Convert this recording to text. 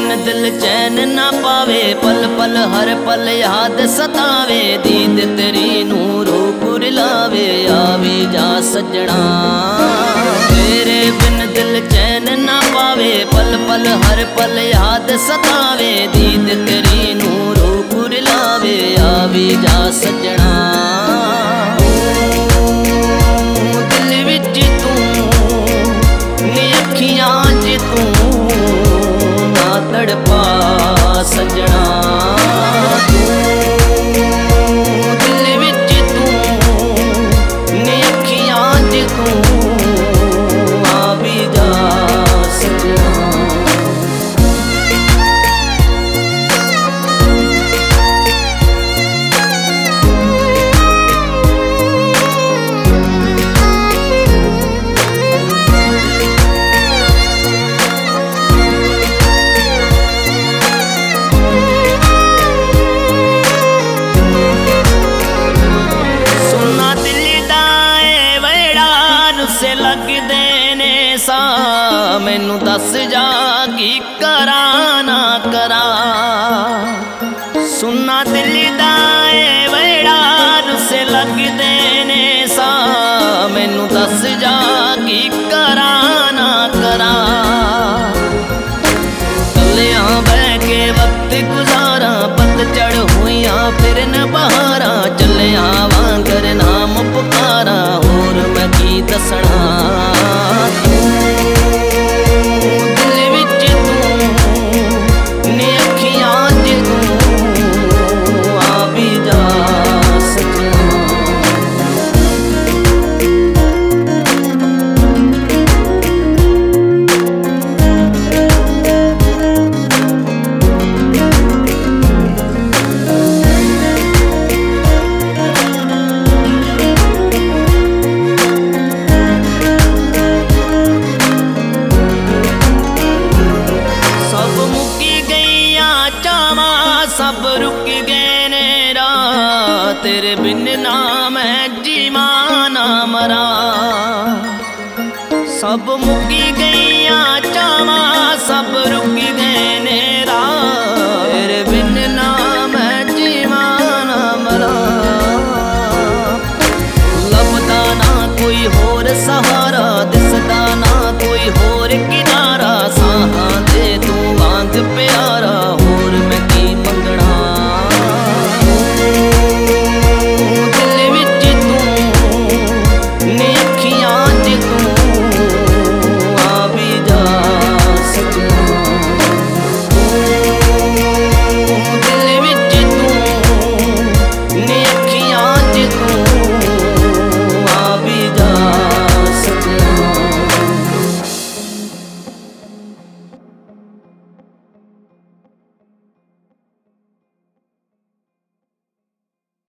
दिल चैन ना पावे, पल पल हर पल याद सतावे। दीद तेरी नूरों कुरलावे, आवी जा सजना। तेरे बिन दिल चैन ना पावे, पल पल हर पल याद सतावे। दीद तेरी नूरों कुरलावे, आवी जा सजना। दिल विच तू नी अखियां च तू ना तड़पा सजना। दिल विच तू नी अखियां च तू आवी जा सजना। लगदे ने सा मैनू दस जा की करा ना करा। सुनना दिल दा वेड़ा रुसे लगदे ने सा मैनू दस जा की करा ना करा। कलियां बह के वक्त गुजारा, पतझड़ हुईया फिर न बहारा। चलिया वांगर नाम पुकारा, होर मैं की दसना। दिल विच तू नी अखियां च तू आवी जा सजना। सब रुक गए ने राह, तेरे बिन ना मैं जीवा ना मरा। सब मुकी गईया चावा, सब रुक गए ने राह, तेरे बिन ना मैं जीवा ना मरा। लभदा ना कोई होर सहारा,